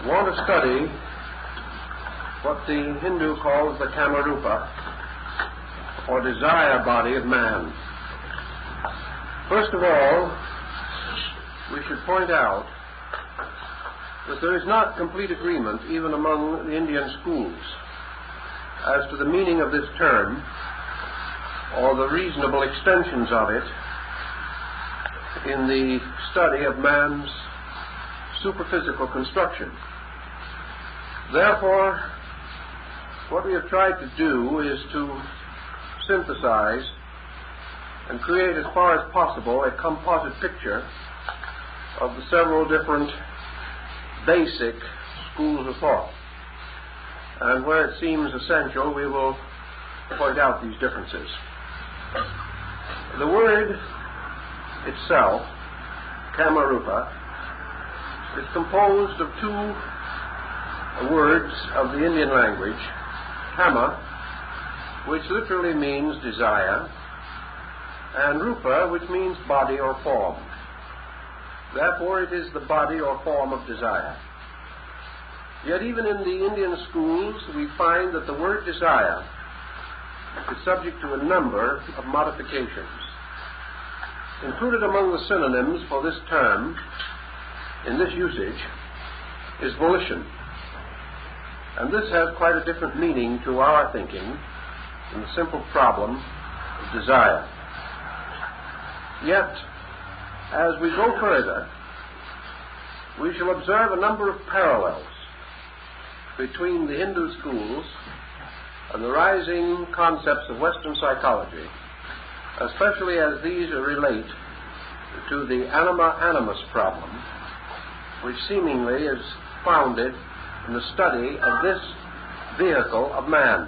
want to study what the Hindu calls the Kamarupa, or desire body of man. First of all, we should point out that there is not complete agreement even among the Indian schools as to the meaning of this term or the reasonable extensions of it in the study of man's superphysical construction. Therefore, what we have tried to do is to synthesize and create as far as possible a composite picture of the several different basic schools of thought. And where it seems essential, we will point out these differences. The word itself, Kamarupa, is composed of two words of the Indian language, Kama, which literally means desire, and Rupa, which means body or form. Therefore, it is the body or form of desire. Yet even in the Indian schools, we find that the word desire is subject to a number of modifications. Included among the synonyms for this term in this usage is volition. And this has quite a different meaning to our thinking in the simple problem of desire. Yet, as we go further, we shall observe a number of parallels between the Hindu schools and the rising concepts of Western psychology, especially as these relate to the anima-animus problem, which seemingly is founded in the study of this vehicle of man.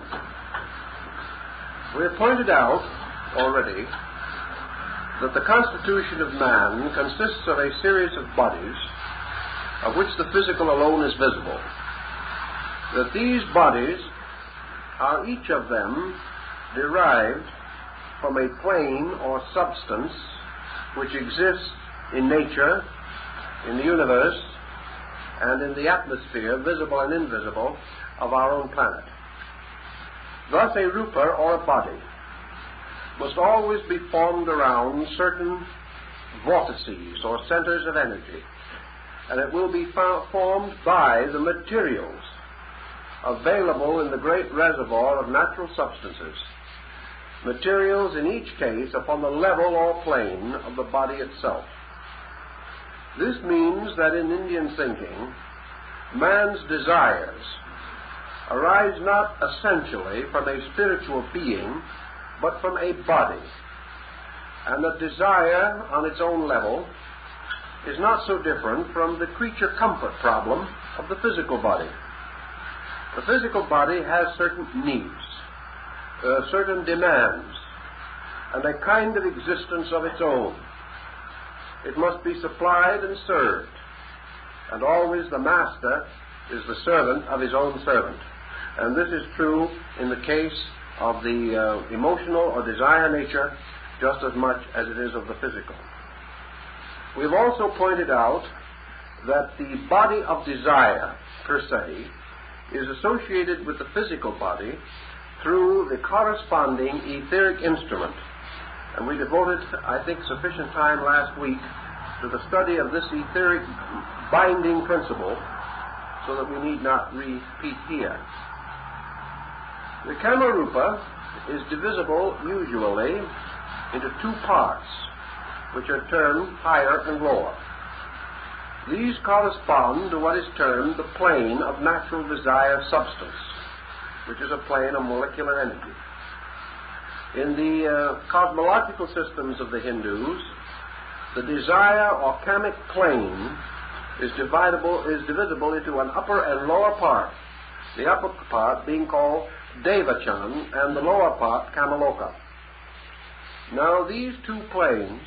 We have pointed out already that the constitution of man consists of a series of bodies of which the physical alone is visible. That these bodies are each of them derived from a plane or substance which exists in nature, in the universe, and in the atmosphere, visible and invisible, of our own planet. Thus, a rupa, or a body, must always be formed around certain vortices or centers of energy, and it will be formed by the materials available in the great reservoir of natural substances, materials in each case upon the level or plane of the body itself. This means that in Indian thinking, man's desires arise not essentially from a spiritual being, but from a body. And that desire on its own level is not so different from the creature comfort problem of the physical body. The physical body has certain needs, certain demands, and a kind of existence of its own. It must be supplied and served, and always the master is the servant of his own servant. And this is true in the case of the emotional or desire nature just as much as it is of the physical. We've also pointed out that the body of desire, per se, is associated with the physical body through the corresponding etheric instrument. And we devoted, I think, sufficient time last week to the study of this etheric binding principle, so that we need not repeat here. The Kamarupa is divisible usually into two parts, which are termed higher and lower. These correspond to what is termed the plane of natural desire substance, which is a plane of molecular energy. In the cosmological systems of the Hindus, the desire or kamic plane is divisible into an upper and lower part, the upper part being called Devachan and the lower part Kamaloka. Now these two planes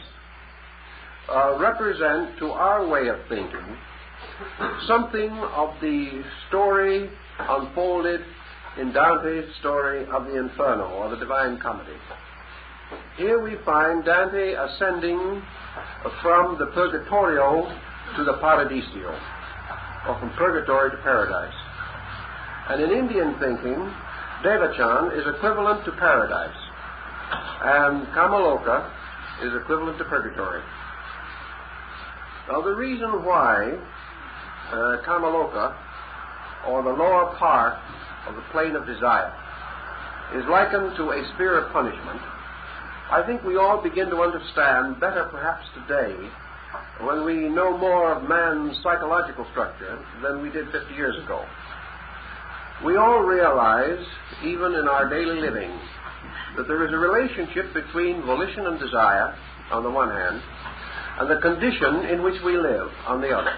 represent, to our way of thinking, something of the story unfolded in Dante's story of the Inferno, or the Divine Comedy. Here we find Dante ascending from the Purgatorio to the Paradiso. or from purgatory to paradise. And in Indian thinking, Devachan is equivalent to paradise, and Kamaloka is equivalent to purgatory. Now, the reason why Kamaloka, or the lower part of the plane of desire, is likened to a sphere of punishment, I think we all begin to understand better perhaps today when we know more of man's psychological structure than we did 50 years ago. We all realize, even in our daily living, that there is a relationship between volition and desire on the one hand, and the condition in which we live on the other.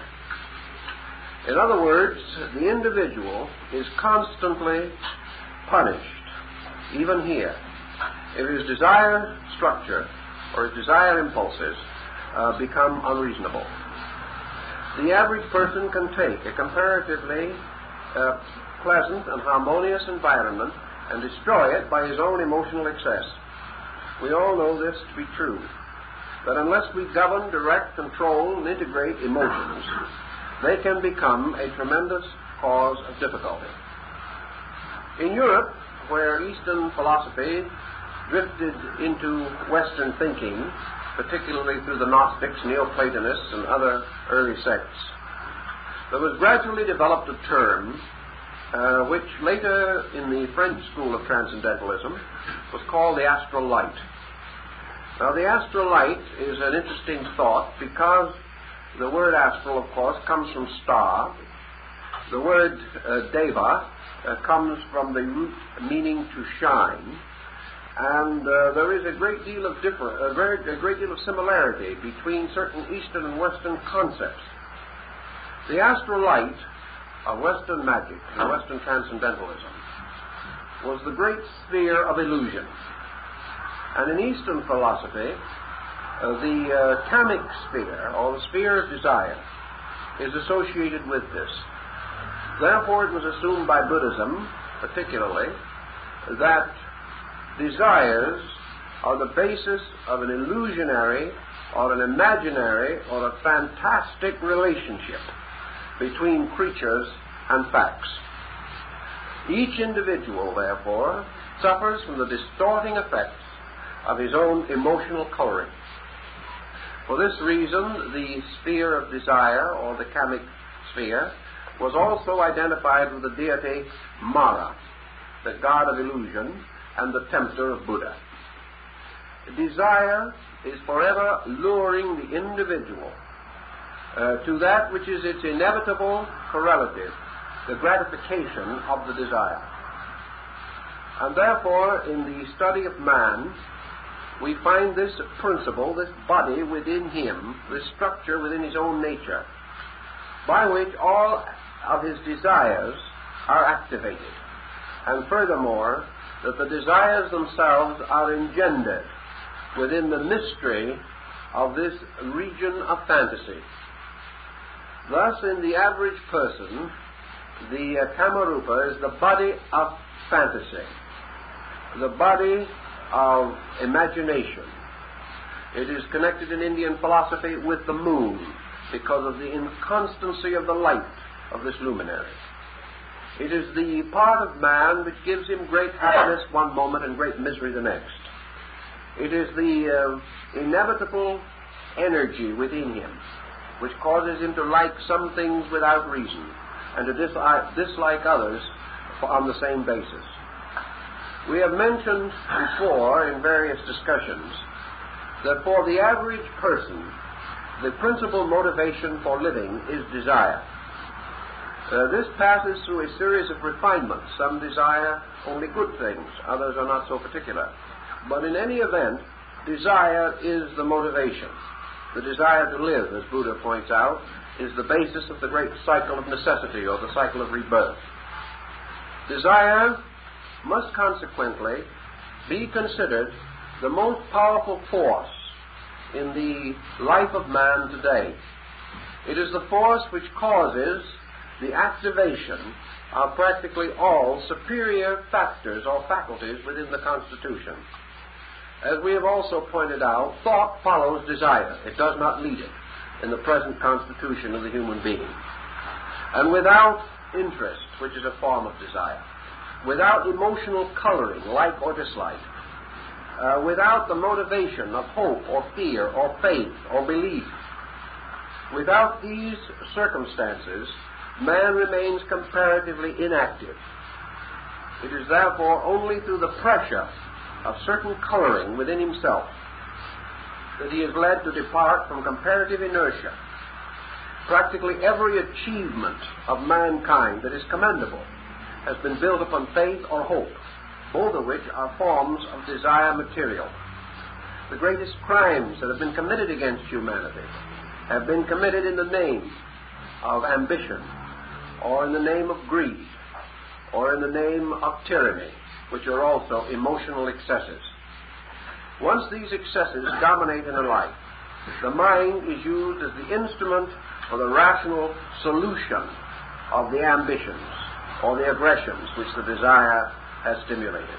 In other words, the individual is constantly punished, even here, if his desire structure or his desire impulses become unreasonable. The average person can take a comparatively pleasant and harmonious environment and destroy it by his own emotional excess. We all know this to be true, that unless we govern, direct, control, and integrate emotions, they can become a tremendous cause of difficulty. In Europe, where Eastern philosophy drifted into Western thinking, particularly through the Gnostics, Neoplatonists, and other early sects, there was gradually developed a term which later in the French school of Transcendentalism was called the astral light. Now, the astral light is an interesting thought because the word astral, of course, comes from star. The word deva comes from the root meaning to shine, and there is a great deal of a great deal of similarity between certain Eastern and Western concepts. The astral light of Western magic and Western transcendentalism was the great sphere of illusion. And in Eastern philosophy, the kamic sphere, or the sphere of desire, is associated with this. Therefore, it was assumed by Buddhism, particularly, that desires are the basis of an illusionary or an imaginary or a fantastic relationship between creatures and facts. Each individual, therefore, suffers from the distorting effects of his own emotional coloring. For this reason, the sphere of desire, or the kamic sphere, was also identified with the deity Mara, the god of illusion and the tempter of Buddha. Desire is forever luring the individual to that which is its inevitable correlative, the gratification of the desire. And therefore, in the study of man, we find this principle, this body within him, this structure within his own nature, by which all of his desires are activated. And furthermore, that the desires themselves are engendered within the mystery of this region of fantasy. Thus, in the average person, the Kamarupa is the body of fantasy, the body of imagination. It is connected in Indian philosophy with the moon because of the inconstancy of the light of this luminary. It is the part of man which gives him great happiness one moment and great misery the next. It is the inevitable energy within him which causes him to like some things without reason and to dislike others on the same basis. We have mentioned before in various discussions that for the average person, the principal motivation for living is desire. This passes through a series of refinements. Some desire only good things, others are not so particular. But in any event, desire is the motivation. The desire to live, as Buddha points out, is the basis of the great cycle of necessity, or the cycle of rebirth. Desire must consequently be considered the most powerful force in the life of man today. It is the force which causes the activation of practically all superior factors or faculties within the Constitution. As we have also pointed out, thought follows desire. It does not lead it in the present constitution of the human being. and without interest, which is a form of desire, without emotional coloring, like or dislike, without the motivation of hope or fear or faith or belief. Without these circumstances, man remains comparatively inactive. It is therefore only through the pressure of certain coloring within himself that he is led to depart from comparative inertia. Practically every achievement of mankind that is commendable has been built upon faith or hope, both of which are forms of desire material. The greatest crimes that have been committed against humanity have been committed in the name of ambition, or in the name of greed, or in the name of tyranny, which are also emotional excesses. Once these excesses dominate in a life, the mind is used as the instrument for the rational solution of the ambitions or the aggressions which the desire has stimulated.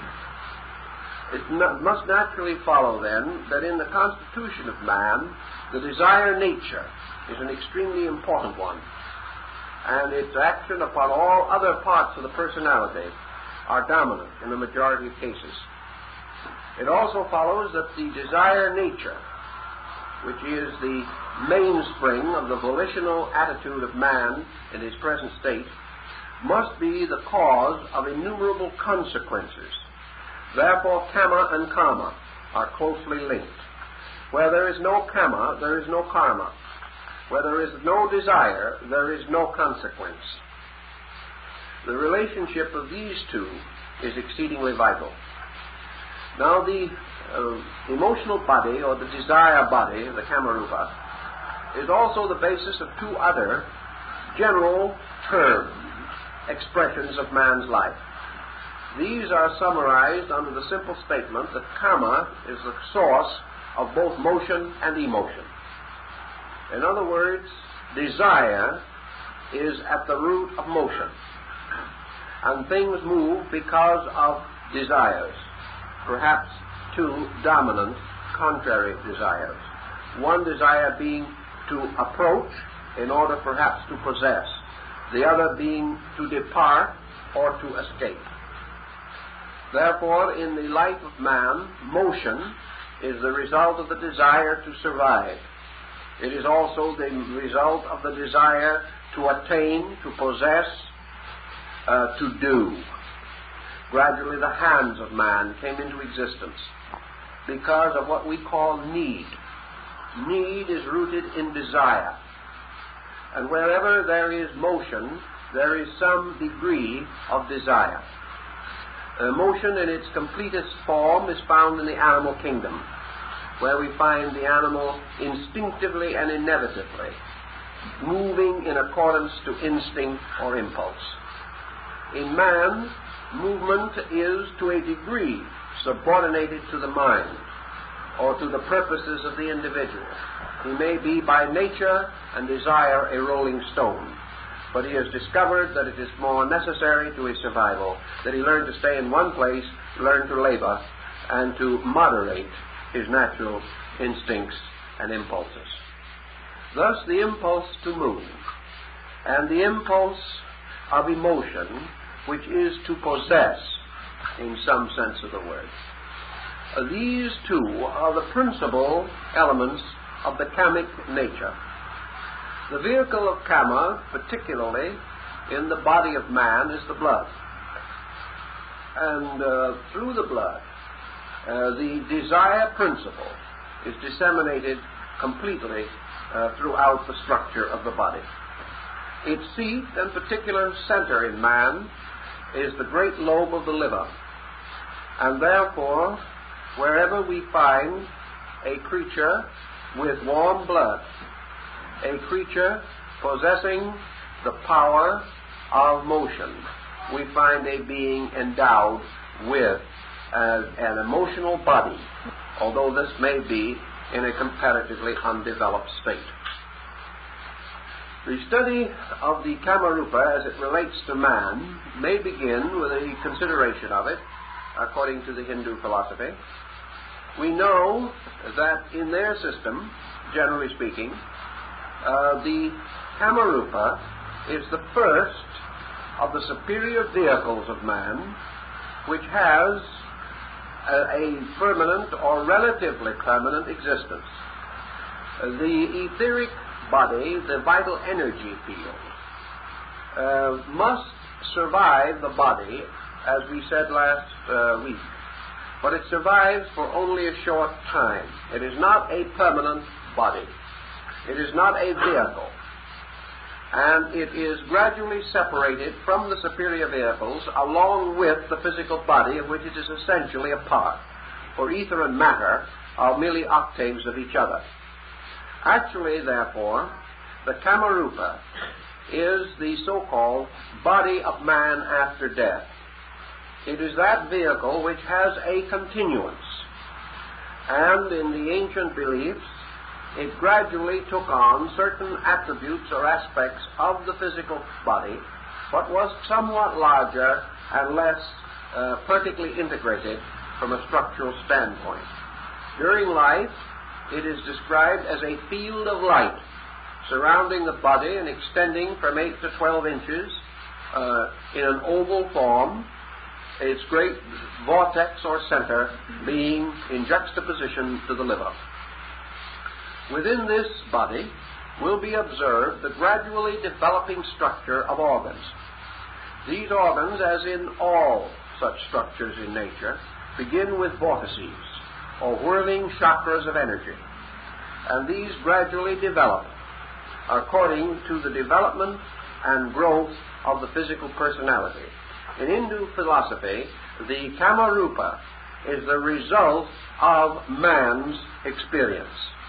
It must naturally follow, then, that in the constitution of man, the desire nature is an extremely important one, and its action upon all other parts of the personality are dominant in the majority of cases. It also follows that the desire nature, which is the mainspring of the volitional attitude of man in his present state, must be the cause of innumerable consequences. Therefore, kama and karma are closely linked. Where there is no kama, there is no karma. Where there is no desire, there is no consequence. The relationship of these two is exceedingly vital. Now, the emotional body, or the desire body, the kamarupa, is also the basis of two other general terms, expressions of man's life. These are summarized under the simple statement that karma is the source of both motion and emotion. In other words, desire is at the root of motion, and things move because of desires, perhaps two dominant contrary desires. One desire being to approach in order perhaps to possess, the other being to depart or to escape. Therefore, in the life of man, motion is the result of the desire to survive. It is also the result of the desire to attain, to possess, to do. Gradually the hands of man came into existence because of what we call need. Need is rooted in desire. And wherever there is motion, there is some degree of desire. Motion in its completest form is found in the animal kingdom, where we find the animal instinctively and inevitably moving in accordance to instinct or impulse. In man, movement is to a degree subordinated to the mind or to the purposes of the individual. He may be by nature and desire a rolling stone, but he has discovered that it is more necessary to his survival that he learn to stay in one place, learn to labor, and to moderate his natural instincts and impulses. Thus, the impulse to move and the impulse of emotion, which is to possess in some sense of the word, these two are the principal elements of the kamic nature. The vehicle of kama, particularly in the body of man, is the blood. And through the blood, the desire principle is disseminated completely throughout the structure of the body. Its seat and particular center in man is the great lobe of the liver. And therefore, wherever we find a creature with warm blood, a creature possessing the power of motion, we find a being endowed with an emotional body, although this may be in a comparatively undeveloped state. The study of the Kamarupa as it relates to man may begin with a consideration of it according to the Hindu philosophy. We know that in their system, generally speaking, the Kamarupa is the first of the superior vehicles of man which has a permanent or relatively permanent existence. The etheric body, the vital energy field, must survive the body, as we said last week. But it survives for only a short time. It is not a permanent body. It is not a vehicle. And it is gradually separated from the superior vehicles along with the physical body of which it is essentially a part. For ether and matter are merely octaves of each other. Actually, therefore, the Kamarupa is the so-called body of man after death. It is that vehicle which has a continuance. And in the ancient beliefs, it gradually took on certain attributes or aspects of the physical body, but was somewhat larger and less vertically integrated from a structural standpoint. During life, it is described as a field of light surrounding the body and extending from 8 to 12 inches in an oval form, its great vortex or center being in juxtaposition to the liver. Within this body will be observed the gradually developing structure of organs. These organs, as in all such structures in nature, begin with vortices, or whirling chakras of energy, and these gradually develop according to the development and growth of the physical personality. In Hindu philosophy, the Kamarupa is the result of man's experience.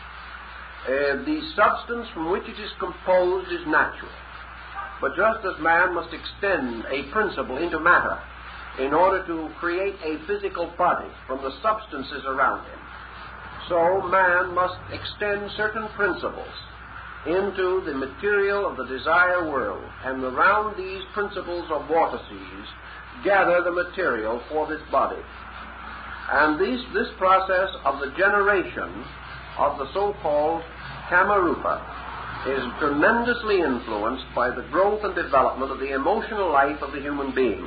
The substance from which it is composed is natural, but just as man must extend a principle into matter in order to create a physical body from the substances around him, so man must extend certain principles into the material of the desire world, and around these principles of vortices gather the material for this body. And this process of the generation of the so-called Kamarupa is tremendously influenced by the growth and development of the emotional life of the human being.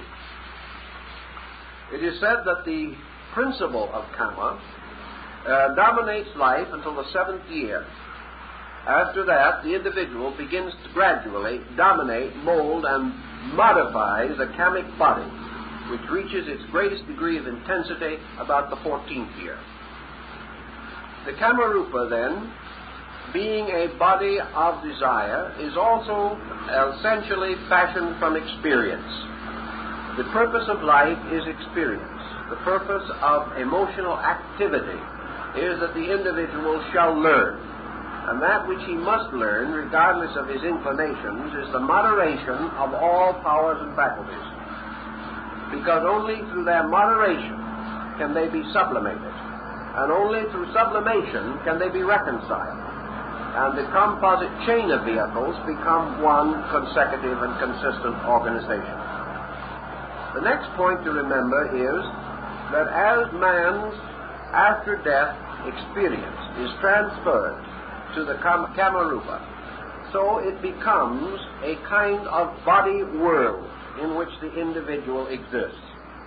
It is said that the principle of Kama dominates life until the 7th year. After that, the individual begins to gradually dominate, mold, and modify the kamic body, which reaches its greatest degree of intensity about the 14th year. The Kamarupa, then, being a body of desire, is also essentially fashioned from experience. The purpose of life is experience. The purpose of emotional activity is that the individual shall learn. And that which he must learn, regardless of his inclinations, is the moderation of all powers and faculties. Because only through their moderation can they be sublimated. And only through sublimation can they be reconciled. And the composite chain of vehicles become one consecutive and consistent organization. The next point to remember is that as man's after-death experience is transferred to the Kamarupa, so it becomes a kind of body world in which the individual exists.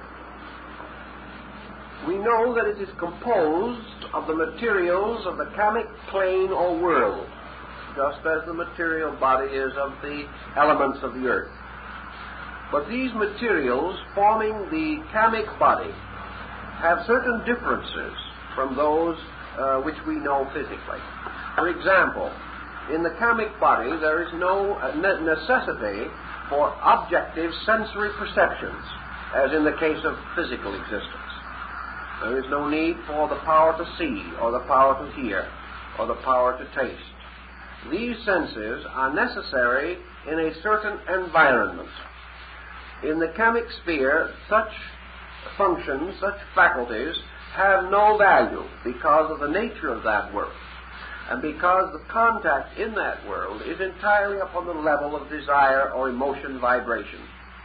We know that it is composed of the materials of the kamic plane or world, just as the material body is of the elements of the earth. But these materials forming the kamic body have certain differences from those which we know physically. For example, in the kamic body there is no necessity for objective sensory perceptions, as in the case of physical existence. There is no need for the power to see, or the power to hear, or the power to taste. These senses are necessary in a certain environment. In the kamic sphere, such functions, such faculties, have no value because of the nature of that world, and because the contact in that world is entirely upon the level of desire or emotion vibration.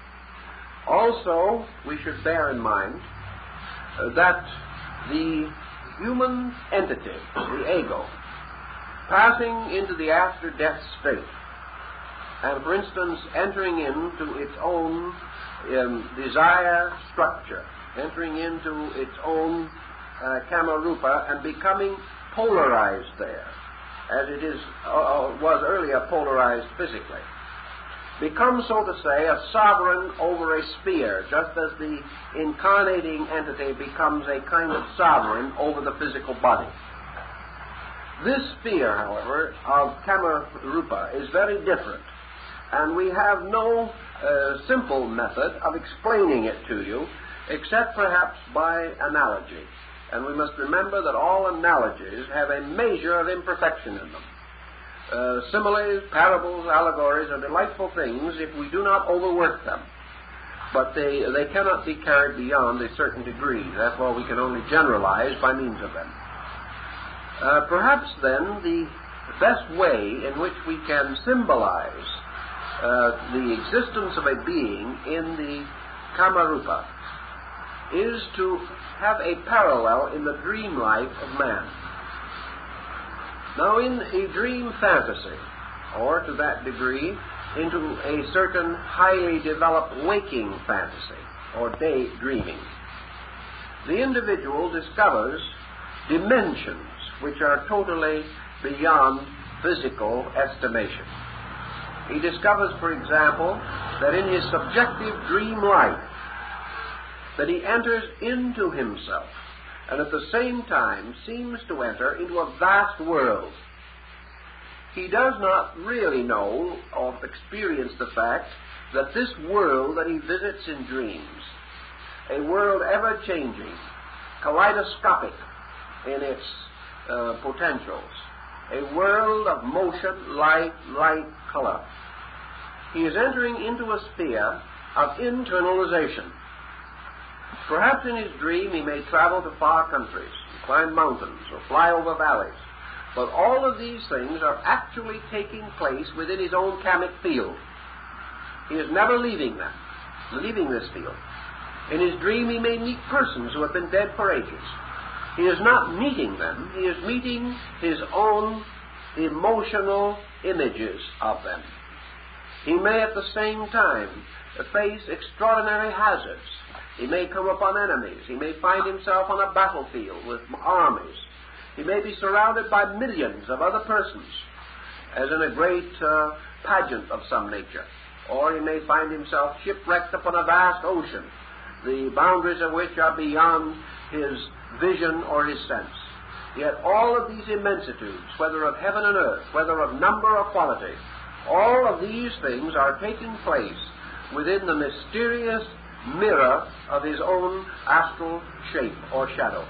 Also, we should bear in mind that the human entity, the ego, passing into the after-death state, and, for instance, entering into its own desire structure, entering into its own Kamarupa and becoming polarized there, as it was earlier polarized physically. Becomes, so to say, a sovereign over a sphere, just as the incarnating entity becomes a kind of sovereign over the physical body. This sphere, however, of Kamarupa is very different, and we have no simple method of explaining it to you, except perhaps by analogy. And we must remember that all analogies have a measure of imperfection in them. Similes, parables, allegories are delightful things if we do not overwork them. But they cannot be carried beyond a certain degree. Therefore, we can only generalize by means of them. Perhaps, then, the best way in which we can symbolize the existence of a being in the Kamarupa is to have a parallel in the dream life of man. Now, in a dream fantasy, or to that degree, into a certain highly developed waking fantasy, or daydreaming, the individual discovers dimensions which are totally beyond physical estimation. He discovers, for example, that in his subjective dream life, that he enters into himself, and at the same time seems to enter into a vast world. He does not really know or experience the fact that this world that he visits in dreams, a world ever-changing, kaleidoscopic in its potentials, a world of motion, light, color. He is entering into a sphere of internalization. Perhaps in his dream he may travel to far countries, climb mountains, or fly over valleys. But all of these things are actually taking place within his own kamic field. He is never leaving this field. In his dream he may meet persons who have been dead for ages. He is not meeting them. He is meeting his own emotional images of them. He may at the same time face extraordinary hazards. He may come upon enemies. He may find himself on a battlefield with armies. He may be surrounded by millions of other persons, as in a great pageant of some nature. Or he may find himself shipwrecked upon a vast ocean, the boundaries of which are beyond his vision or his sense. Yet all of these immensitudes, whether of heaven and earth, whether of number or quality, all of these things are taking place within the mysterious mirror of his own astral shape or shadow.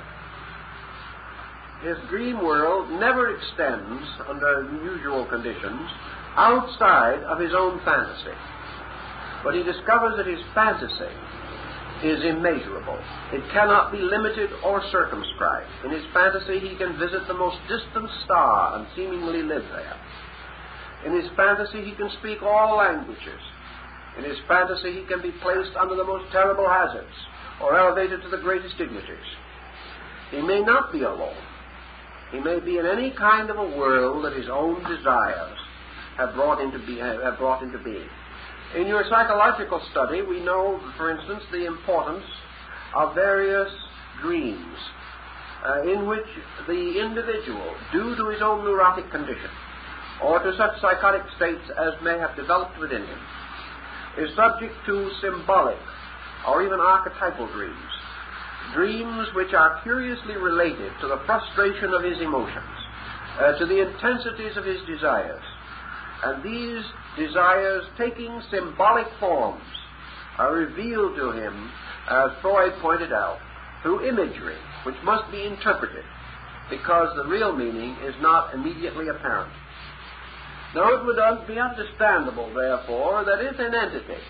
His dream world never extends, under usual conditions, outside of his own fantasy. But he discovers that his fantasy is immeasurable. It cannot be limited or circumscribed. In his fantasy he can visit the most distant star and seemingly live there. In his fantasy he can speak all languages. In his fantasy he can be placed under the most terrible hazards or elevated to the greatest dignities. He may not be alone. He may be in any kind of a world that his own desires have brought into being. In your psychological study, we know, for instance, the importance of various dreams in which the individual, due to his own neurotic condition, or to such psychotic states as may have developed within him, is subject to symbolic or even archetypal dreams. Dreams which are curiously related to the frustration of his emotions, to the intensities of his desires. And these desires, taking symbolic forms, are revealed to him, as Freud pointed out, through imagery, which must be interpreted, because the real meaning is not immediately apparent. Now, it would be understandable, therefore, that if an entity,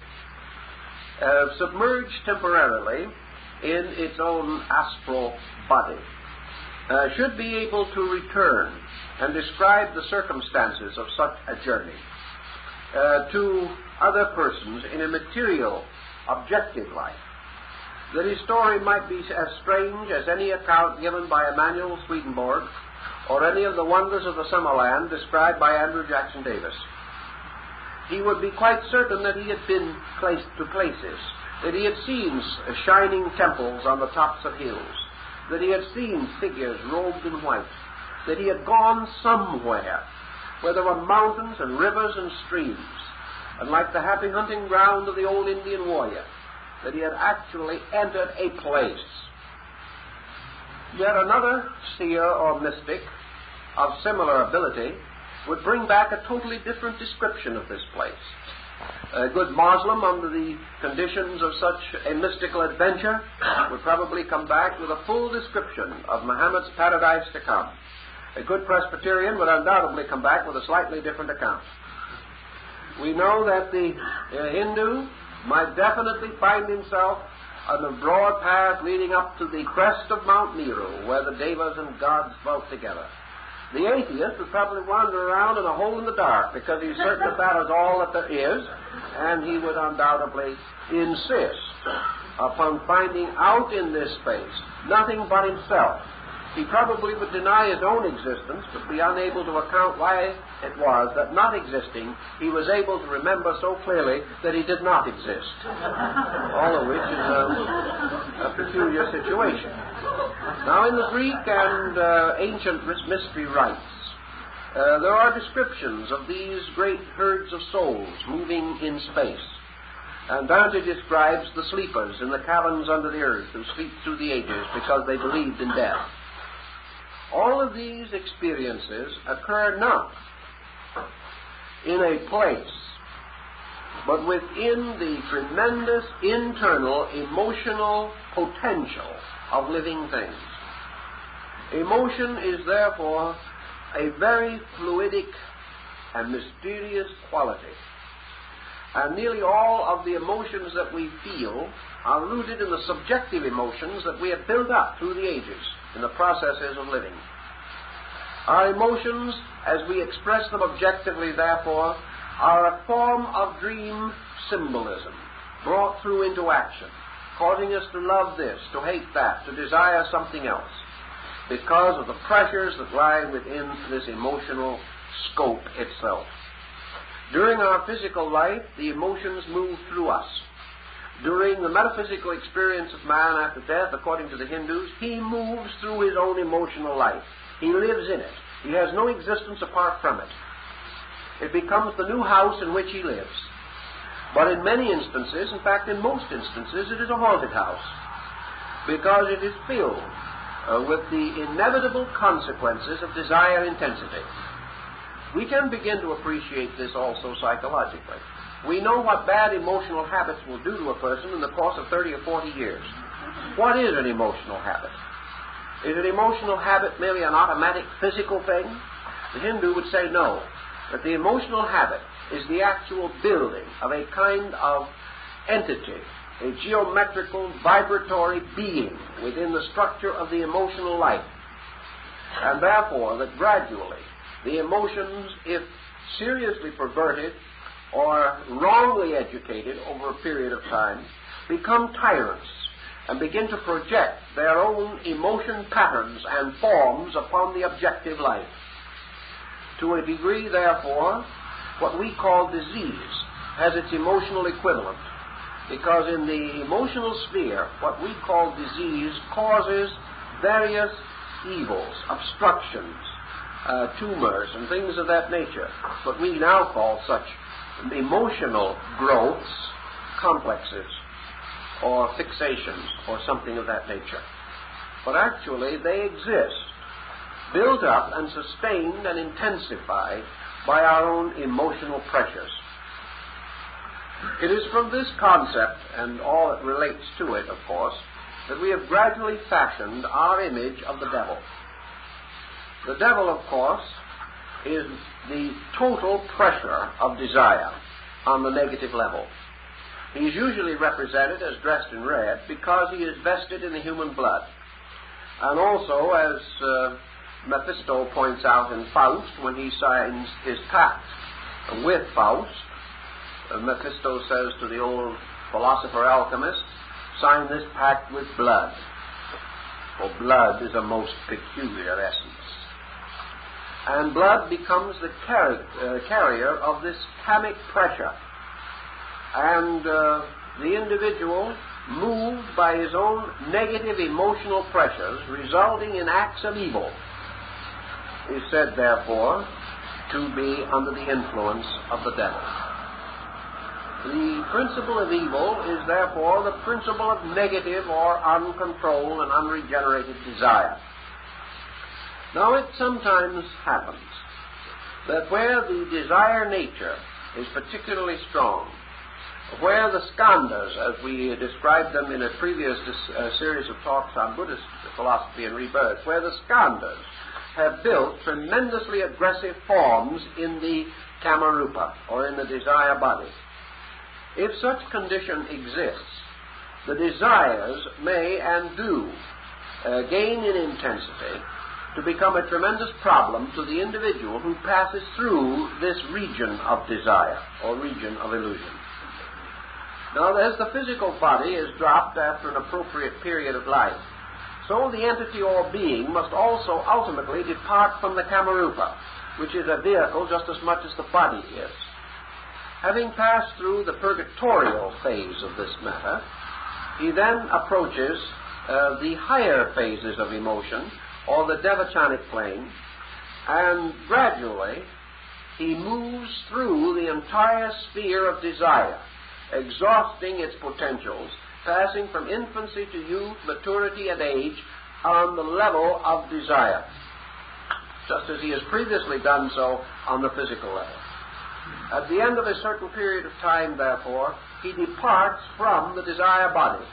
submerged temporarily in its own astral body, should be able to return and describe the circumstances of such a journey to other persons in a material, objective life, that his story might be as strange as any account given by Emanuel Swedenborg or any of the wonders of the Summerland described by Andrew Jackson Davis. he would be quite certain that he had been placed to places, that he had seen shining temples on the tops of hills, that he had seen figures robed in white, that he had gone somewhere where there were mountains and rivers and streams, and like the happy hunting ground of the old Indian warrior, that he had actually entered a place. Yet another seer or mystic of similar ability would bring back a totally different description of this place. A good Muslim, under the conditions of such a mystical adventure, would probably come back with a full description of Muhammad's paradise to come. A good Presbyterian would undoubtedly come back with a slightly different account. We know that the Hindu might definitely find himself on the broad path leading up to the crest of Mount Meru, where the devas and gods dwelt together. The atheist would probably wander around in a hole in the dark because he's certain that is all that there is, and he would undoubtedly insist upon finding out in this space nothing but himself. He probably would deny his own existence, but be unable to account why it was that, not existing, he was able to remember so clearly that he did not exist. All of which is a peculiar situation. Now, in the Greek and ancient mystery rites, there are descriptions of these great herds of souls moving in space. And Dante describes the sleepers in the caverns under the earth who sleep through the ages because they believed in death. All of these experiences occur not in a place, but within the tremendous internal emotional potential of living things. Emotion is therefore a very fluidic and mysterious quality. And nearly all of the emotions that we feel are rooted in the subjective emotions that we have built up through the ages in the processes of living. Our emotions, as we express them objectively, therefore, are a form of dream symbolism brought through into action, causing us to love this, to hate that, to desire something else, because of the pressures that lie within this emotional scope itself. During our physical life, the emotions move through us. During the metaphysical experience of man after death, according to the Hindus, he moves through his own emotional life. He lives in it. He has no existence apart from it. It becomes the new house in which he lives. But in many instances, in fact in most instances, it is a haunted house, because it is filled with the inevitable consequences of desire intensity. We can begin to appreciate this also psychologically. We know what bad emotional habits will do to a person in the course of 30 or 40 years. What is an emotional habit? Is an emotional habit merely an automatic physical thing? The Hindu would say no, that the emotional habit is the actual building of a kind of entity, a geometrical, vibratory being within the structure of the emotional life. And therefore, that gradually the emotions, if seriously perverted or wrongly educated over a period of time, become tyrants and begin to project their own emotion patterns and forms upon the objective life. To a degree, therefore, what we call disease has its emotional equivalent, because in the emotional sphere, what we call disease causes various evils, obstructions, tumors, and things of that nature. What we now call such emotional growths, complexes, or fixations, or something of that nature. But actually, they exist, built up and sustained and intensified by our own emotional pressures. It is from this concept, and all that relates to it, of course, that we have gradually fashioned our image of the devil. The devil, of course, is the total pressure of desire on the negative level. He is usually represented as dressed in red because he is vested in the human blood. And also, as Mephisto points out in Faust, when he signs his pact with Faust, Mephisto says to the old philosopher alchemist, "Sign this pact with blood, for blood is a most peculiar essence." and blood becomes the carrier of this kamic pressure. And the individual, moved by his own negative emotional pressures, resulting in acts of evil, is said, therefore, to be under the influence of the devil. The principle of evil is, therefore, the principle of negative or uncontrolled and unregenerated desire. Now, it sometimes happens that where the desire nature is particularly strong, where the skandhas, as we described them in a previous series of talks on Buddhist philosophy and rebirth, where the skandhas have built tremendously aggressive forms in the kamarupa, or in the desire body. If such condition exists, the desires may and do gain in intensity to become a tremendous problem to the individual who passes through this region of desire, or region of illusion. Now, as the physical body is dropped after an appropriate period of life, so the entity or being must also ultimately depart from the kamarupa, which is a vehicle just as much as the body is. Having passed through the purgatorial phase of this matter, he then approaches the higher phases of emotion, or the devachanic plane, and gradually he moves through the entire sphere of desire, exhausting its potentials, passing from infancy to youth, maturity, and age on the level of desire, just as he has previously done so on the physical level. At the end of a certain period of time, therefore, he departs from the desire body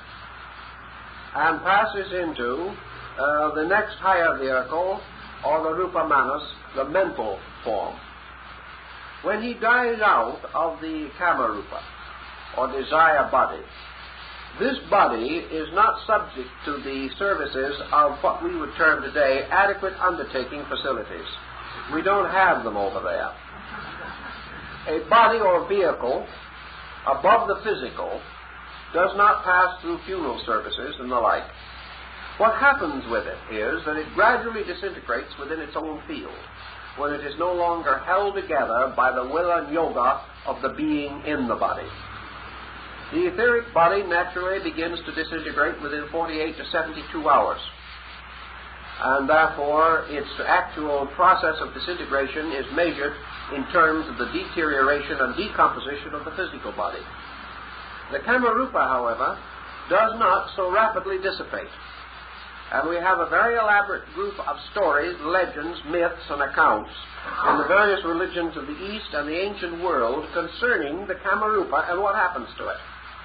and passes into the next higher vehicle, or the rupa manas, the mental form. When he dies out of the kamarupa, or desire body, this body is not subject to the services of what we would term today adequate undertaking facilities. We don't have them over there. A body or vehicle above the physical does not pass through funeral services and the like. What happens with it is that it gradually disintegrates within its own field, when it is no longer held together by the will and yoga of the being in the body. The etheric body naturally begins to disintegrate within 48 to 72 hours, and therefore its actual process of disintegration is measured in terms of the deterioration and decomposition of the physical body. The kamarupa, however, does not so rapidly dissipate, and we have a very elaborate group of stories, legends, myths, and accounts in the various religions of the East and the ancient world concerning the kamarupa and what happens to it.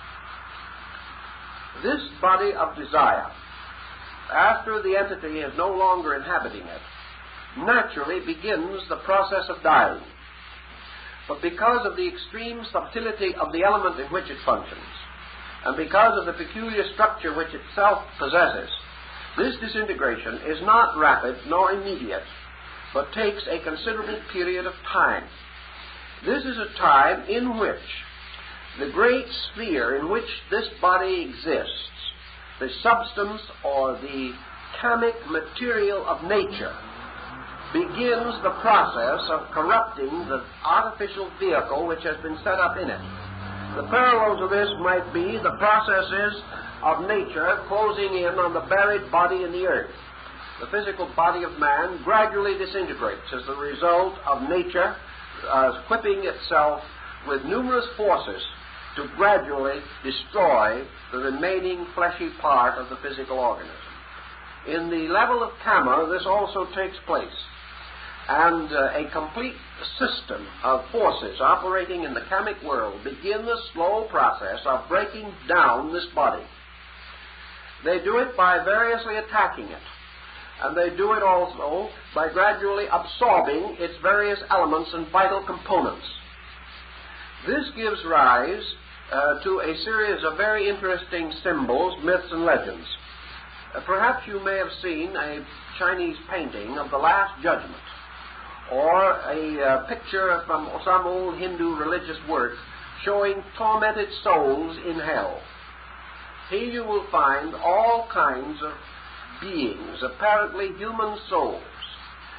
This body of desire, after the entity is no longer inhabiting it, naturally begins the process of dying. But because of the extreme subtlety of the element in which it functions, and because of the peculiar structure which itself possesses, this disintegration is not rapid nor immediate, but takes a considerable period of time. This is a time in which the great sphere in which this body exists, the substance or the kamic material of nature, begins the process of corrupting the artificial vehicle which has been set up in it. The parallels of this might be the processes of nature closing in on the buried body in the earth. The physical body of man gradually disintegrates as the result of nature equipping itself with numerous forces to gradually destroy the remaining fleshy part of the physical organism. In the level of kama, this also takes place, and a complete system of forces operating in the kamic world begin the slow process of breaking down this body. They do it by variously attacking it, and they do it also by gradually absorbing its various elements and vital components. This gives rise to a series of very interesting symbols, myths, and legends. Perhaps you may have seen a Chinese painting of the Last Judgment, or a picture from some old Hindu religious work showing tormented souls in hell. Here you will find all kinds of beings, apparently human souls,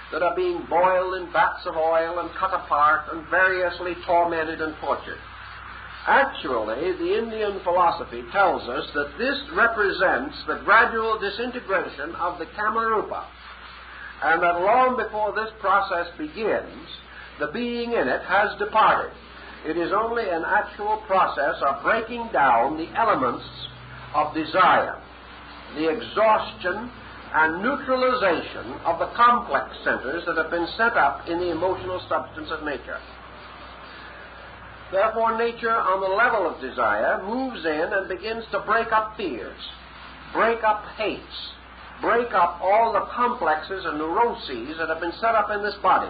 that are being boiled in vats of oil and cut apart and variously tormented and tortured. Actually, the Indian philosophy tells us that this represents the gradual disintegration of the Kamarupa, and that long before this process begins, the being in it has departed. It is only an actual process of breaking down the elements of desire, the exhaustion and neutralization of the complex centers that have been set up in the emotional substance of nature. Therefore, nature on the level of desire moves in and begins to break up fears, break up hates, break up all the complexes and neuroses that have been set up in this body.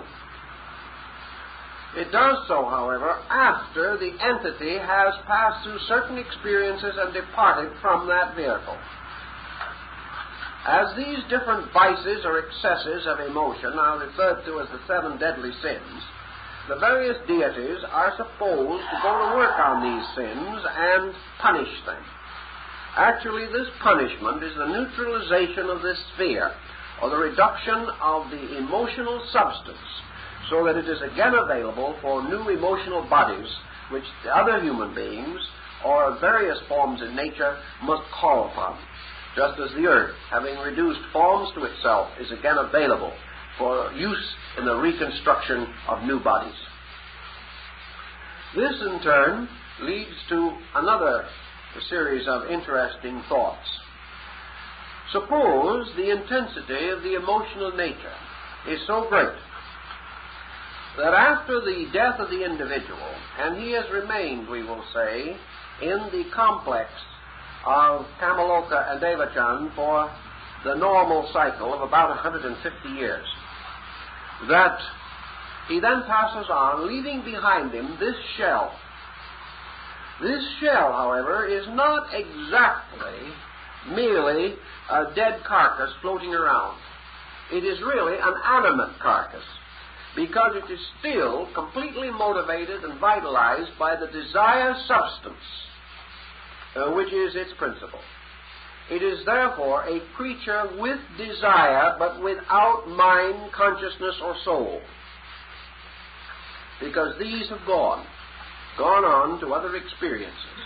It does so, however, after the entity has passed through certain experiences and departed from that vehicle. As these different vices or excesses of emotion are referred to as the 7 deadly sins, the various deities are supposed to go to work on these sins and punish them. Actually, this punishment is the neutralization of this sphere, or the reduction of the emotional substance, so that it is again available for new emotional bodies which the other human beings or various forms in nature must call upon, just as the earth, having reduced forms to itself, is again available for use in the reconstruction of new bodies. This, in turn, leads to another series of interesting thoughts. Suppose the intensity of the emotional nature is so great that after the death of the individual, and he has remained, we will say, in the complex of Kamaloka and Devachan for the normal cycle of about 150 years, that he then passes on, leaving behind him this shell. This shell, however, is not exactly merely a dead carcass floating around. It is really an animate carcass, because it is still completely motivated and vitalized by the desire substance, which is its principle. It is therefore a creature with desire, but without mind, consciousness, or soul, because these have gone on to other experiences.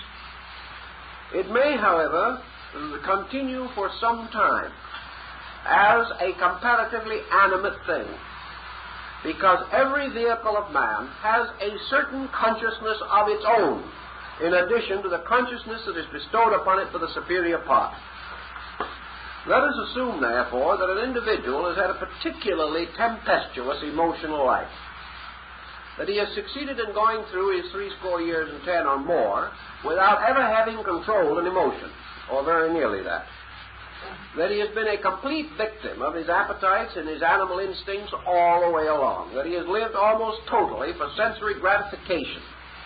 It may, however, continue for some time as a comparatively animate thing, because every vehicle of man has a certain consciousness of its own, in addition to the consciousness that is bestowed upon it for the superior part. Let us assume, therefore, that an individual has had a particularly tempestuous emotional life, that he has succeeded in going through his 70 years and 10 or more without ever having controlled an emotion, or very nearly that. That he has been a complete victim of his appetites and his animal instincts all the way along. That he has lived almost totally for sensory gratification.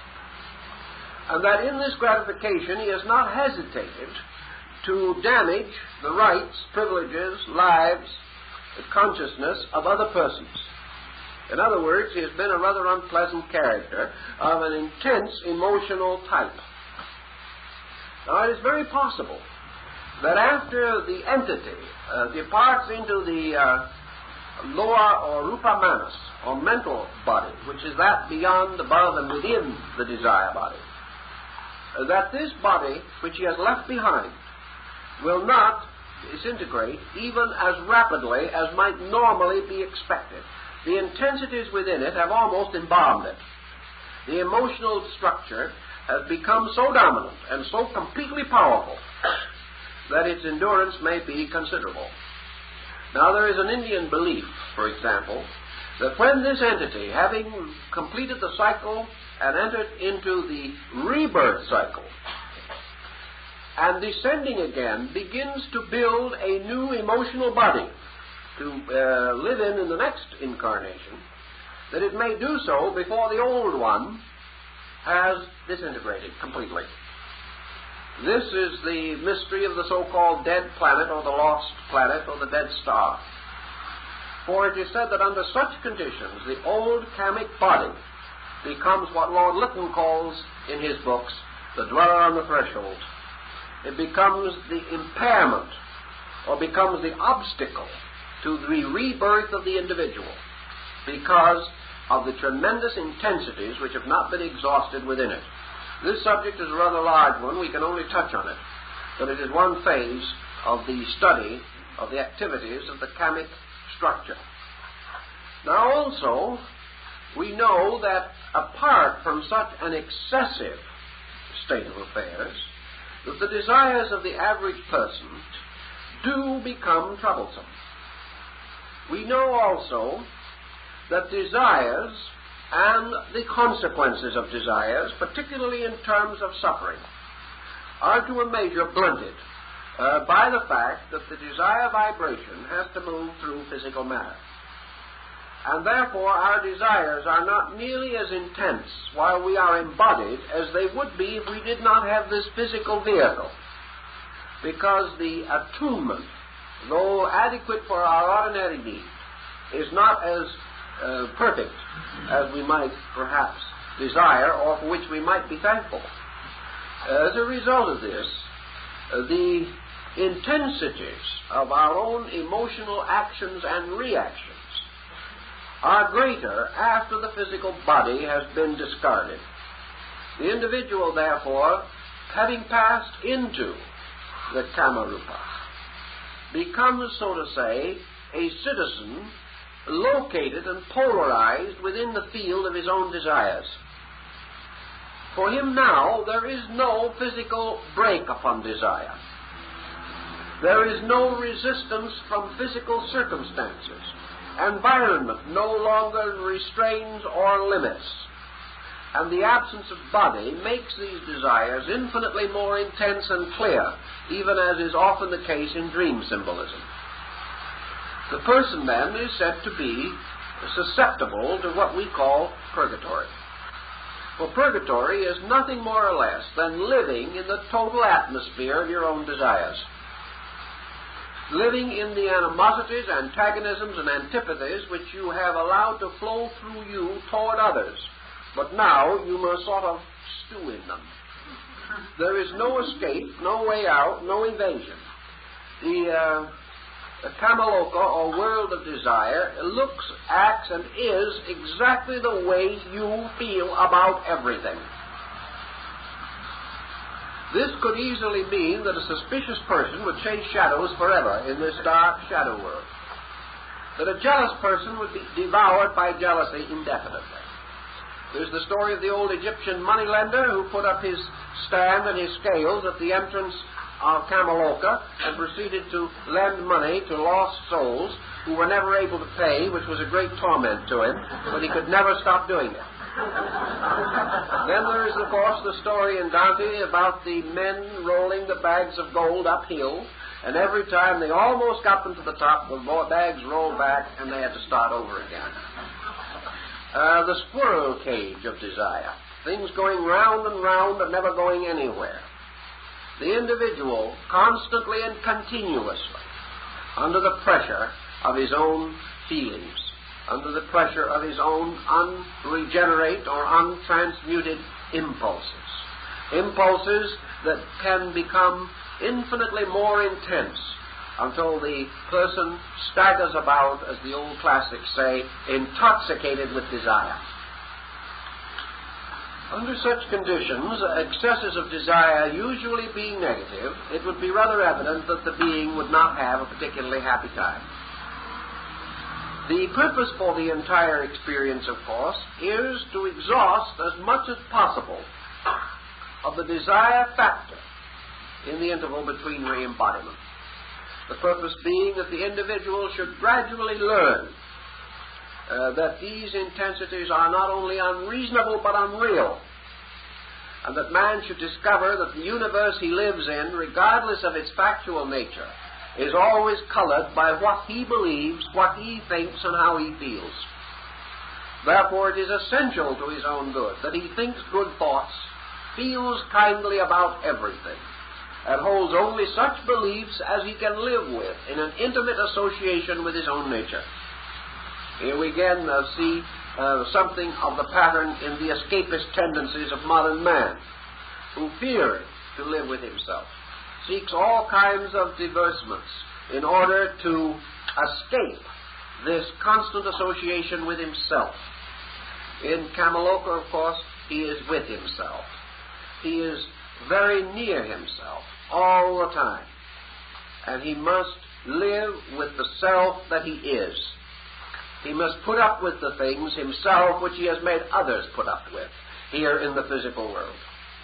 And that in this gratification he has not hesitated to damage the rights, privileges, lives, the consciousness of other persons. In other words, he has been a rather unpleasant character of an intense emotional type. Now, it is very possible that after the entity departs into the lower or rupa manas, or mental body, which is that beyond, above, and within the desire body, that this body, which he has left behind, will not disintegrate even as rapidly as might normally be expected. The intensities within it have almost embalmed it. The emotional structure has become so dominant and so completely powerful that its endurance may be considerable. Now, there is an Indian belief, for example, that when this entity, having completed the cycle and entered into the rebirth cycle, and descending again, begins to build a new emotional body to live in the next incarnation, that it may do so before the old one has disintegrated completely. This is the mystery of the so-called dead planet, or the lost planet, or the dead star. For it is said that under such conditions, the old kamic body becomes what Lord Lytton calls in his books the dweller on the threshold. It becomes the impairment, or becomes the obstacle to the rebirth of the individual because of the tremendous intensities which have not been exhausted within it. This subject is a rather large one. We can only touch on it. But it is one phase of the study of the activities of the kamic structure. Now also, we know that apart from such an excessive state of affairs, that the desires of the average person do become troublesome. We know also that desires and the consequences of desires, particularly in terms of suffering, are to a measure blunted by the fact that the desire vibration has to move through physical matter. And therefore our desires are not nearly as intense while we are embodied as they would be if we did not have this physical vehicle. Because the attunement, though adequate for our ordinary need, is not as perfect as we might perhaps desire or for which we might be thankful. As a result of this, the intensities of our own emotional actions and reactions are greater after the physical body has been discarded. The individual, therefore, having passed into the Kamarupa, becomes, so to say, a citizen located and polarized within the field of his own desires. For him now, there is no physical break upon desire. There is no resistance from physical circumstances. Environment no longer restrains or limits. And the absence of body makes these desires infinitely more intense and clear, even as is often the case in dream symbolism. The person then is said to be susceptible to what we call purgatory. For purgatory is nothing more or less than living in the total atmosphere of your own desires. Living in the animosities, antagonisms, and antipathies which you have allowed to flow through you toward others. But now you must sort of stew in them. There is no escape, no way out, no evasion. The Kamaloka, or world of desire, looks, acts, and is exactly the way you feel about everything. This could easily mean that a suspicious person would chase shadows forever in this dark shadow world. That a jealous person would be devoured by jealousy indefinitely. There's the story of the old Egyptian moneylender who put up his stand and his scales at the entrance of Kamaloka and proceeded to lend money to lost souls who were never able to pay, which was a great torment to him, but he could never stop doing it. Then there is, of course, the story in Dante about the men rolling the bags of gold uphill, and every time they almost got them to the top, the bags rolled back and they had to start over again. The squirrel cage of desire. Things going round and round and never going anywhere. The individual constantly and continuously under the pressure of his own feelings, under the pressure of his own unregenerate or untransmuted impulses. Impulses that can become infinitely more intense until the person staggers about, as the old classics say, intoxicated with desire. Under such conditions, excesses of desire usually being negative, it would be rather evident that the being would not have a particularly happy time. The purpose for the entire experience, of course, is to exhaust as much as possible of the desire factor in the interval between re-embodiment. The purpose being that the individual should gradually learn that these intensities are not only unreasonable but unreal, and that man should discover that the universe he lives in, regardless of its factual nature, is always colored by what he believes, what he thinks, and how he feels. Therefore, it is essential to his own good that he thinks good thoughts, feels kindly about everything, and holds only such beliefs as he can live with in an intimate association with his own nature. Here we again see something of the pattern in the escapist tendencies of modern man, who, fearing to live with himself, seeks all kinds of diversements in order to escape this constant association with himself. In Kamaloka, of course, he is with himself. He is very near himself all the time. And he must live with the self that he is. He must put up with the things himself which he has made others put up with here in the physical world.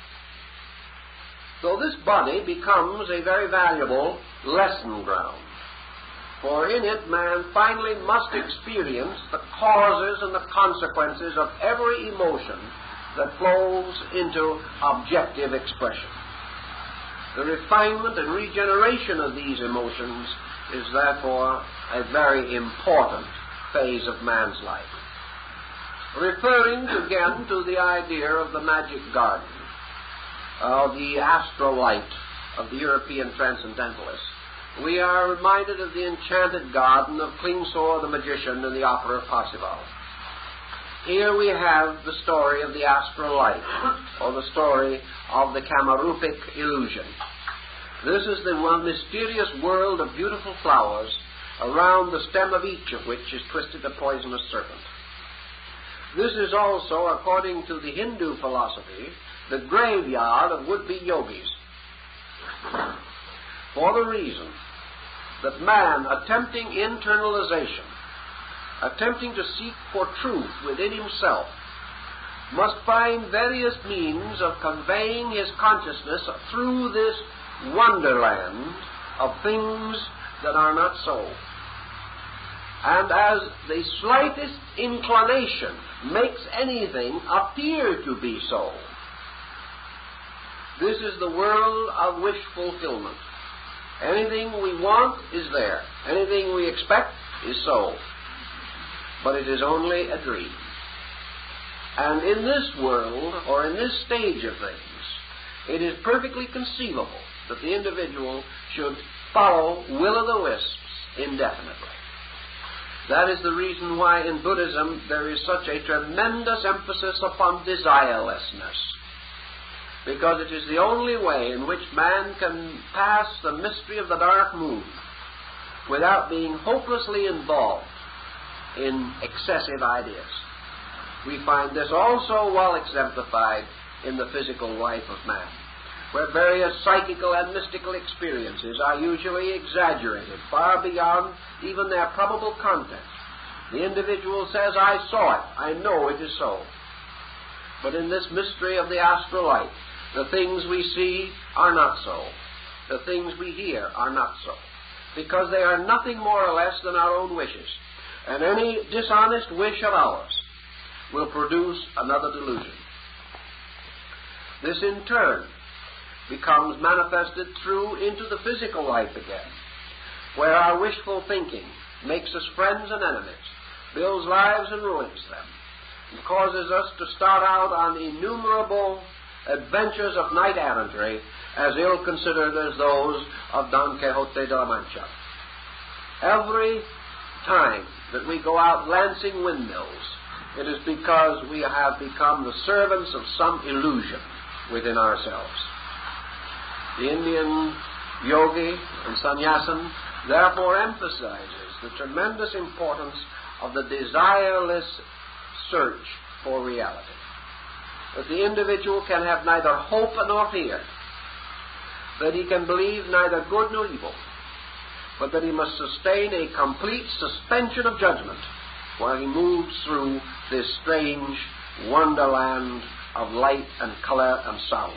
So this body becomes a very valuable lesson ground. For in it, man finally must experience the causes and the consequences of every emotion that flows into objective expression. The refinement and regeneration of these emotions is therefore a very important phase of man's life. Referring again to the idea of the magic garden, the astrolight of the European transcendentalists, we are reminded of the enchanted garden of Klingsor the magician in the opera of Parsifal. Here we have the story of the astral light, or the story of the Kamarupic illusion. This is the one mysterious world of beautiful flowers, around the stem of each of which is twisted a poisonous serpent. This is also, according to the Hindu philosophy, the graveyard of would-be yogis. For the reason that man, attempting internalization, attempting to seek for truth within himself, must find various means of conveying his consciousness through this wonderland of things that are not so. And as the slightest inclination makes anything appear to be so, this is the world of wish fulfillment. Anything we want is there. Anything we expect is so. But it is only a dream. And in this world, or in this stage of things, it is perfectly conceivable that the individual should follow will-o'-the-wisps indefinitely. That is the reason why in Buddhism there is such a tremendous emphasis upon desirelessness. Because it is the only way in which man can pass the mystery of the dark moon without being hopelessly involved in excessive ideas. We find this also well exemplified in the physical life of man, where various psychical and mystical experiences are usually exaggerated far beyond even their probable content. The individual says, I saw it, I know it is so. But in this mystery of the astral light, the things we see are not so. The things we hear are not so. Because they are nothing more or less than our own wishes. And any dishonest wish of ours will produce another delusion. This in turn becomes manifested through into the physical life again, where our wishful thinking makes us friends and enemies, builds lives and ruins them, and causes us to start out on innumerable adventures of knight errantry as ill-considered as those of Don Quixote de la Mancha. Every time that we go out lancing windmills, it is because we have become the servants of some illusion within ourselves. The Indian yogi and sannyasin therefore emphasizes the tremendous importance of the desireless search for reality. That the individual can have neither hope nor fear, that he can believe neither good nor evil, but that he must sustain a complete suspension of judgment while he moves through this strange wonderland of light and color and sound.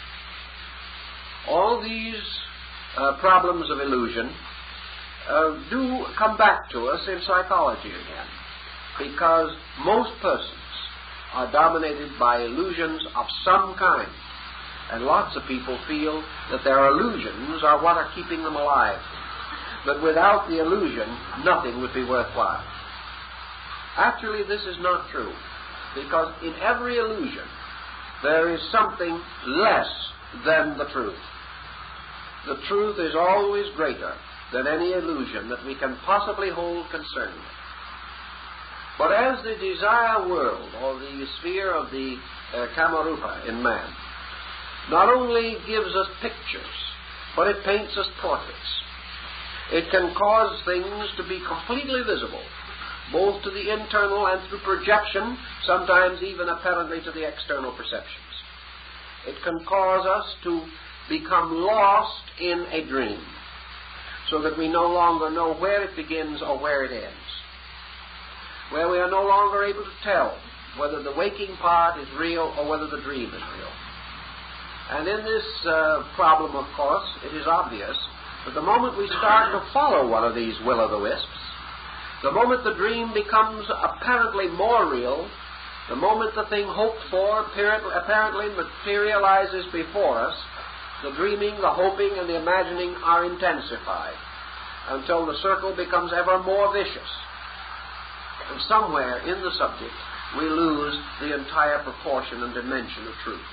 All these problems of illusion do come back to us in psychology again, because most persons are dominated by illusions of some kind, and lots of people feel that their illusions are what are keeping them alive, that without the illusion nothing would be worthwhile. Actually, this is not true, because in every illusion there is something less than the truth. The truth is always greater than any illusion that we can possibly hold concern with. But as the desire world, or the sphere of the Kamarupa in man, not only gives us pictures, but it paints us portraits. It can cause things to be completely visible, both to the internal and through projection, sometimes even apparently to the external perceptions. It can cause us to become lost in a dream, so that we no longer know where it begins or where it ends, where we are no longer able to tell whether the waking part is real or whether the dream is real. And in this problem, of course, it is obvious that the moment we start to follow one of these will-o'-the-wisps, the moment the dream becomes apparently more real, the moment the thing hoped for apparently materializes before us, the dreaming, the hoping, and the imagining are intensified until the circle becomes ever more vicious. And somewhere in the subject we lose the entire proportion and dimension of truth.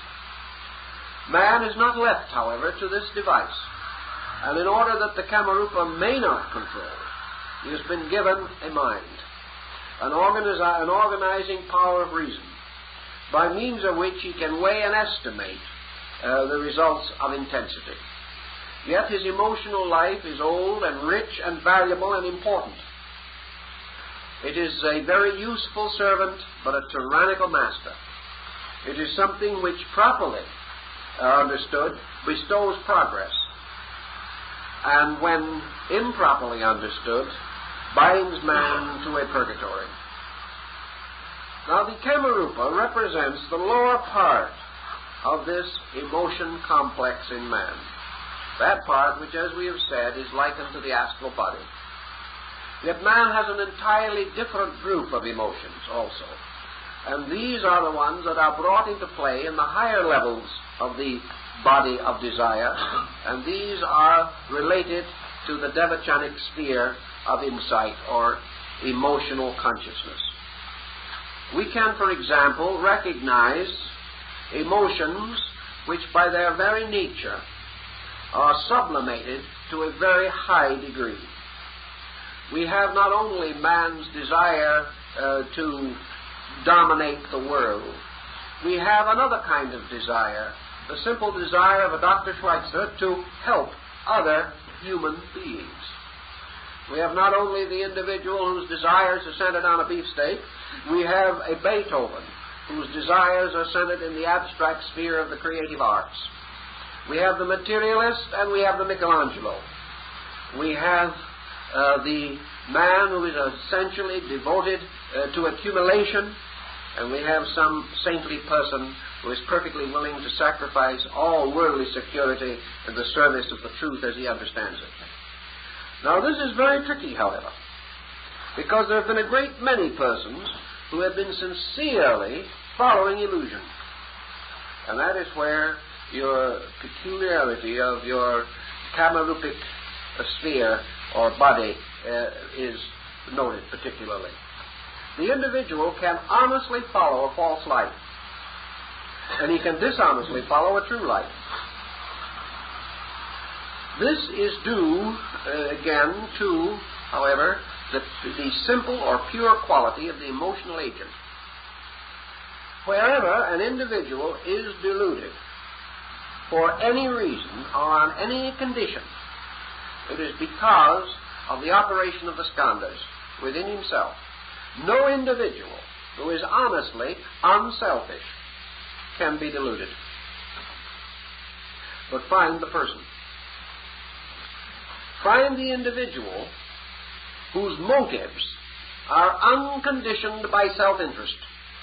Man is not left, however, to this device. And in order that the Kamarupa may not control, he has been given a mind, an organizing power of reason, by means of which he can weigh and estimate the results of intensity. Yet his emotional life is old and rich and valuable and important. It is a very useful servant, but a tyrannical master. It is something which, properly understood, bestows progress, and when improperly understood, binds man to a purgatory. Now, the Kamarupa represents the lower part of this emotion complex in man. That part which, as we have said, is likened to the astral body. Yet man has an entirely different group of emotions also. And these are the ones that are brought into play in the higher levels of the body of desire, and these are related to the devachanic sphere of insight or emotional consciousness. We can, for example, recognize emotions which by their very nature are sublimated to a very high degree. We have not only man's desire to dominate the world, we have another kind of desire, the simple desire of a Dr. Schweitzer to help other human beings. We have not only the individual whose desires are centered on a beefsteak, we have a Beethoven whose desires are centered in the abstract sphere of the creative arts. We have the materialist and we have the Michelangelo. We have the man who is essentially devoted to accumulation, and we have some saintly person who is perfectly willing to sacrifice all worldly security in the service of the truth as he understands it. Now, this is very tricky, however, because there have been a great many persons who have been sincerely following illusion. And that is where your peculiarity of your Kamarupic sphere or body is noted particularly. The individual can honestly follow a false light, and he can dishonestly follow a true light. This is due, again, to, however, the simple or pure quality of the emotional agent. Wherever an individual is deluded for any reason or on any condition, it is because of the operation of the skandhas within himself. No individual who is honestly unselfish can be deluded. But find the person. Find the individual whose motives are unconditioned by self-interest.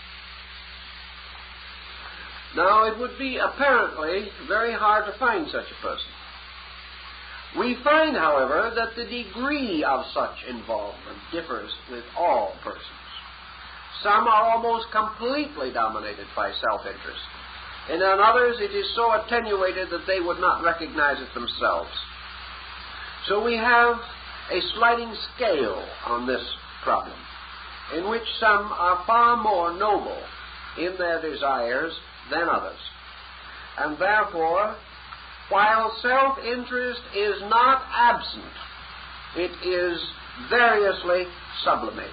Now, it would be apparently very hard to find such a person. We find, however, that the degree of such involvement differs with all persons. Some are almost completely dominated by self-interest, and in others it is so attenuated that they would not recognize it themselves. So we have a sliding scale on this problem, in which some are far more noble in their desires than others. And therefore, while self-interest is not absent, it is variously sublimated.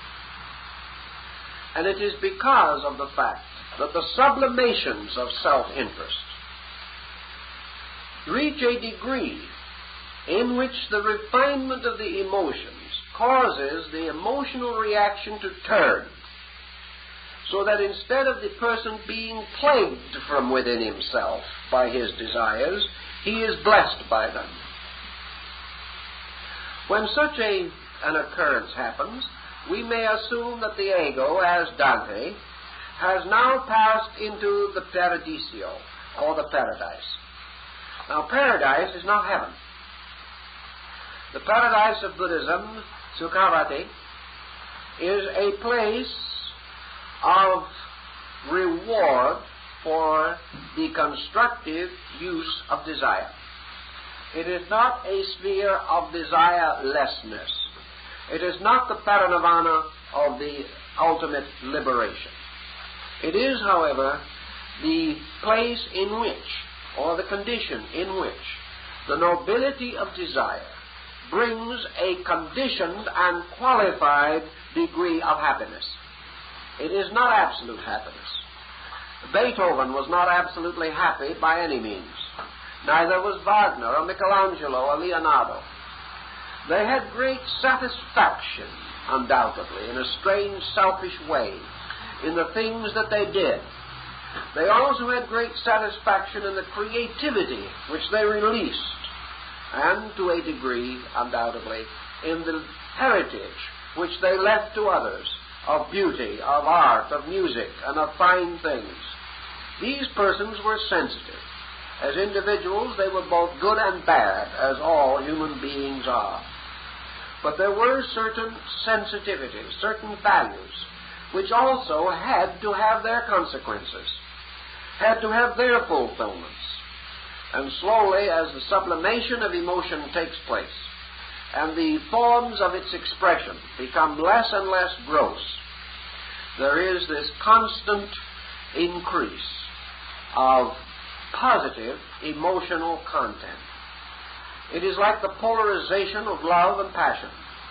And it is because of the fact that the sublimations of self-interest reach a degree in which the refinement of the emotions causes the emotional reaction to turn, so that instead of the person being plagued from within himself by his desires, he is blessed by them. When such an occurrence happens, we may assume that the ego, as Dante, has now passed into the paradiso, or the paradise. Now, paradise is not heaven. The paradise of Buddhism, Sukhavati, is a place of reward for the constructive use of desire. It is not a sphere of desirelessness. It is not the paranirvana of the ultimate liberation. It is, however, the place in which, or the condition in which, the nobility of desire brings a conditioned and qualified degree of happiness. It is not absolute happiness. Beethoven was not absolutely happy by any means. Neither was Wagner or Michelangelo or Leonardo. They had great satisfaction, undoubtedly, in a strange, selfish way, in the things that they did. They also had great satisfaction in the creativity which they released, and to a degree, undoubtedly, in the heritage which they left to others of beauty, of art, of music, and of fine things. These persons were sensitive. As individuals, they were both good and bad, as all human beings are. But there were certain sensitivities, certain values, which also had to have their consequences, had to have their fulfillments. And slowly, as the sublimation of emotion takes place, and the forms of its expression become less and less gross, there is this constant increase of positive emotional content. It is like the polarization of love and passion,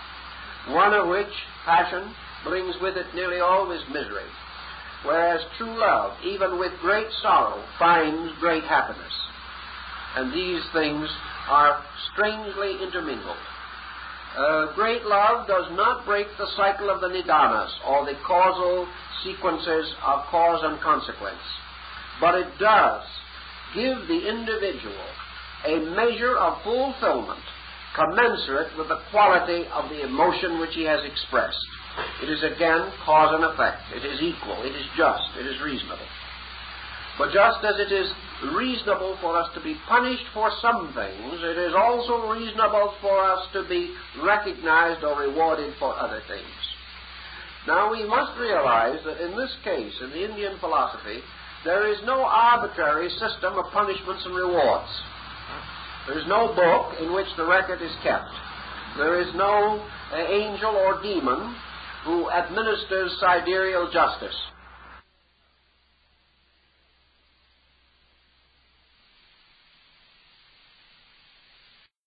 one of which, passion, brings with it nearly always misery, whereas true love, even with great sorrow, finds great happiness. And these things are strangely intermingled. Great love does not break the cycle of the nidanas, or the causal sequences of cause and consequence, but it does give the individual a measure of fulfillment commensurate with the quality of the emotion which he has expressed. It is again cause and effect. It is equal. It is just. It is reasonable. But just as it is reasonable for us to be punished for some things, it is also reasonable for us to be recognized or rewarded for other things. Now we must realize that in this case, in the Indian philosophy, there is no arbitrary system of punishments and rewards. There is no book in which the record is kept. There is no angel or demon who administers sidereal justice.